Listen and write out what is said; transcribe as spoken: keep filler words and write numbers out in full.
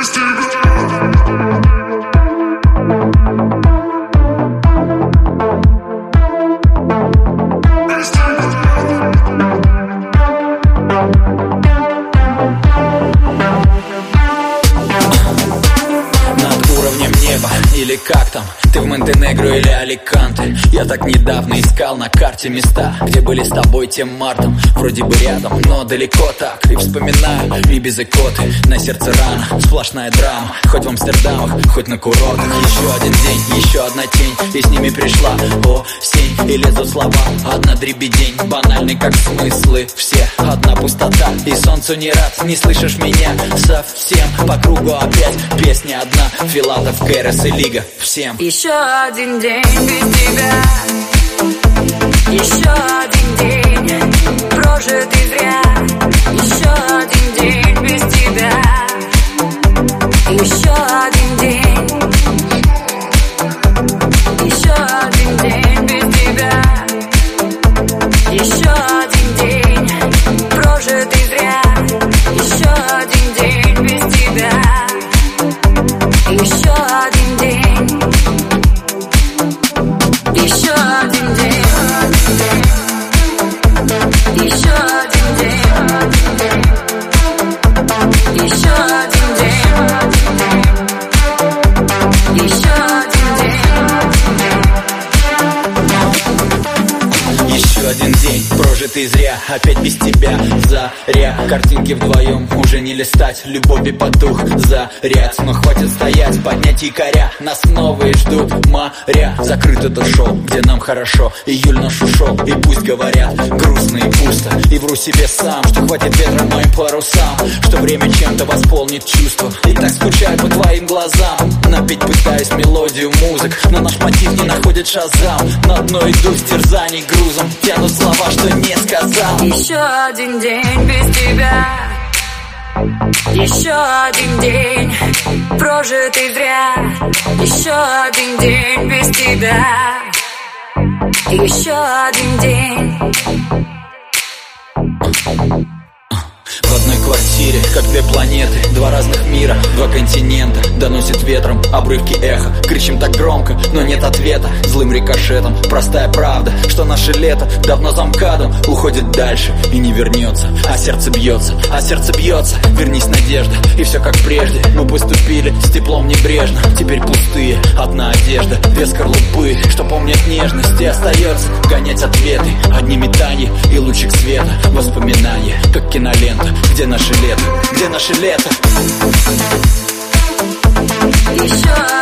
Или как там, ты в Монтенегро или Аликанте. Я так недавно искал на карте места, где были с тобой тем мартом. Вроде бы рядом, но далеко так. И вспоминаю Ибицы, коты, на сердце рана, сплошная драма. Хоть в Амстердамах, хоть на курортах. Еще один день, еще одна тень, и с ними пришла осень. И лезут слова, одна дребедень, банальный как смыслы все. Одна пустота, и солнцу не рад. Не слышишь меня совсем, по кругу опять песня одна. Филатов, Кэрос и Лига, всем. Еще один день без тебя, еще один день прожитый зря. Еще один день без тебя, еще один день, еще один день без тебя, еще один день прожитый зря. Еще один день без тебя, еще один день, еще один день, еще один день, еще один день, еще один день. Еще один день прожитый зря, опять без тебя заря. Картинки вдвоем уже не листать, любови потух заряд. Но хватит стоять, поднять якоря, нас новые ждут моря. Закрыт это шоу, где нам хорошо, июль наш ушел. И пусть говорят грустно и пусто, и вру себе сам, что хватит ветра моим парусам, что время чем-то восполнит чувства. И так скучаю по твоим глазам, напеть пытаюсь мелодию музык, но наш мотив не находит шазам. На дно иду с терзаний грузом, тянут слова, что не сказал. Еще один день без тебя, еще один день прожитый зря. Еще один день без тебя, еще один день. В одной квартире, как две планеты, два разных мира, два континента. Доносит ветром обрывки эха, кричим так громко, но нет ответа. Злым рикошетом, простая правда, что наше лето давно за МКАДом уходит дальше и не вернется. А сердце бьется, а сердце бьется, вернись, надежда, и все как прежде. Мы поступили с теплом небрежно, теперь пустые, одна одежда, две скорлупы, что помнят нежность. И остается гонять ответы, одни метания и лучик света. Воспоминания, как кинолента. Где наше лето? Где наше лето? Еще